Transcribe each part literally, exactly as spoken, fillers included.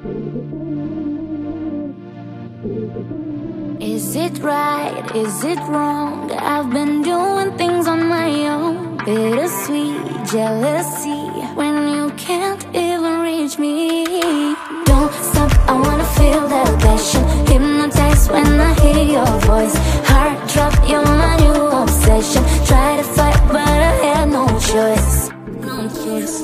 Is it right? Is it wrong? I've been doing things on my own. Bittersweet jealousy when you can't even reach me. Don't stop, I wanna feel that passion. Hypnotized when I hear your voice. Heart drop, you're my new obsession. Try to fight, but I had no choice. No choice.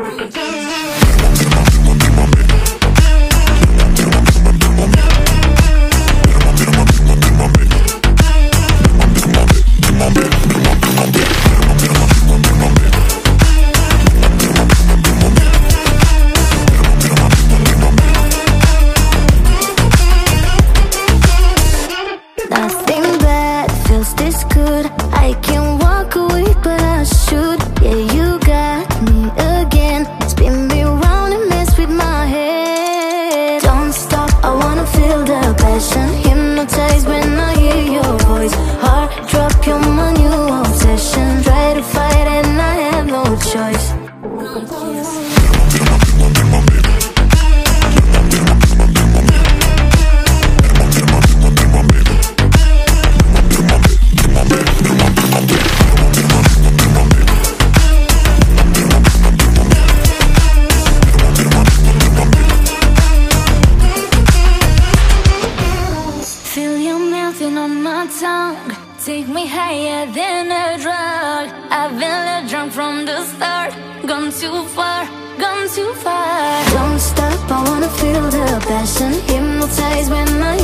Nothing bad feels this good. I can walk away, but I should. Yeah, you got me again. Spin me round and mess with my head. Don't stop, I wanna feel the passion. Hypnotized when I hear your voice. Heart drop, you're my new obsession. Try to fight and I have no choice. No choice. On my tongue, take me higher than a drug. I've been let drunk from the start. Gone too far, gone too far. Don't stop, I wanna feel the passion. Hypnotized when I